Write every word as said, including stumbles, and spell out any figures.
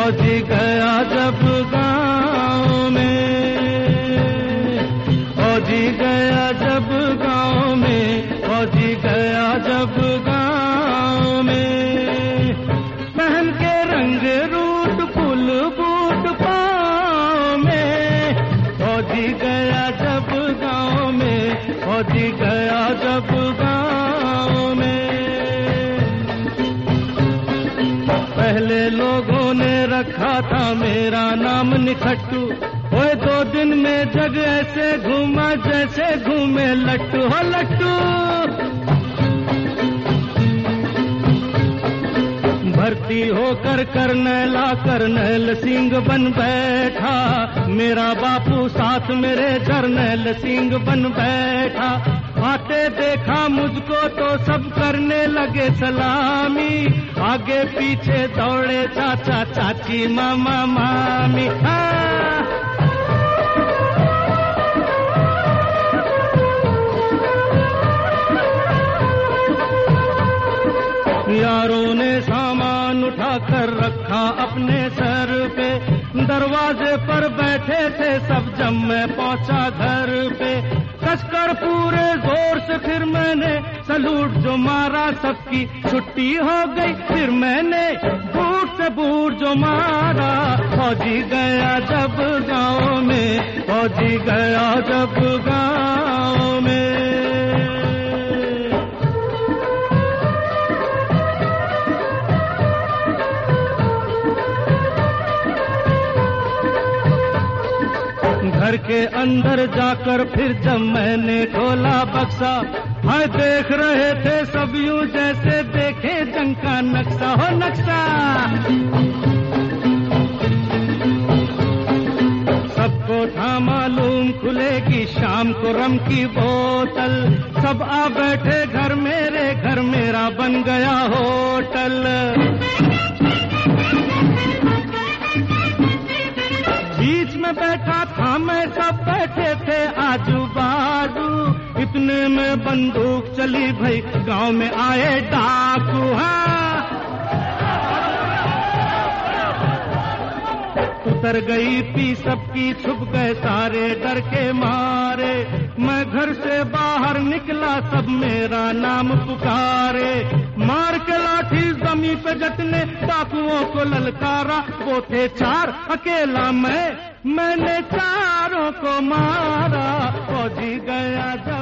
फौजी गया जब गाँव में, फौजी गया जब गाँव में, फौजी गया जब गाँव में, पहन के रंग रूट फुल बूट पाँव में, फौजी गया जब गाँव में, फौजी गया जब गाँव में। पहले लोगों ने रखा था मेरा नाम निखट्टू, ओए दो दिन में जग ऐसे घूमा जैसे घूमे लट्टू हो लट्टू। भर्ती होकर करनैला करनैल सिंह बन बैठा, मेरा बापू साथ मेरे जरनैल सिंह बन बैठा। आते देखा मुझको तो सब करने लगे सलामी, आगे पीछे दौड़े चाचा चाची मामा मामी। यारों ने सामान उठाकर रखा अपने सर पे, दरवाजे पर बैठे थे सब जब मैं पहुंचा घर पे। कसकर पूरे जोर से फिर मैंने सलूट जो मारा, सबकी छुट्टी हो गई फिर मैंने बूट से बूट जो मारा। फौजी गया जब गाँव में, फौजी गया जब गाँव में। घर के अंदर जाकर फिर जब मैंने खोला बक्सा, हाय देख रहे थे सब यूं जैसे देखे जंग का नक्शा हो नक्शा। सबको था मालूम खुलेगी शाम को रम की बोतल, सब आ बैठे घर मेरे, घर मेरा बन गया होटल। बीच में बैठा था मैं, सब बैठे थे आजू बाजू, इतने में बंदूक चली भाई गांव में आए डाकू। हाँ उतर गई पी सबकी, छुप गए सारे डर के मारे। मैं घर से बाहर निकला सब मेरा नाम पुकारे, मार के लाठी जमीन पे जटने डाकुओं को ललकारा। वो थे चार अकेला मैं, मैंने चारों को मारा। फौजी गया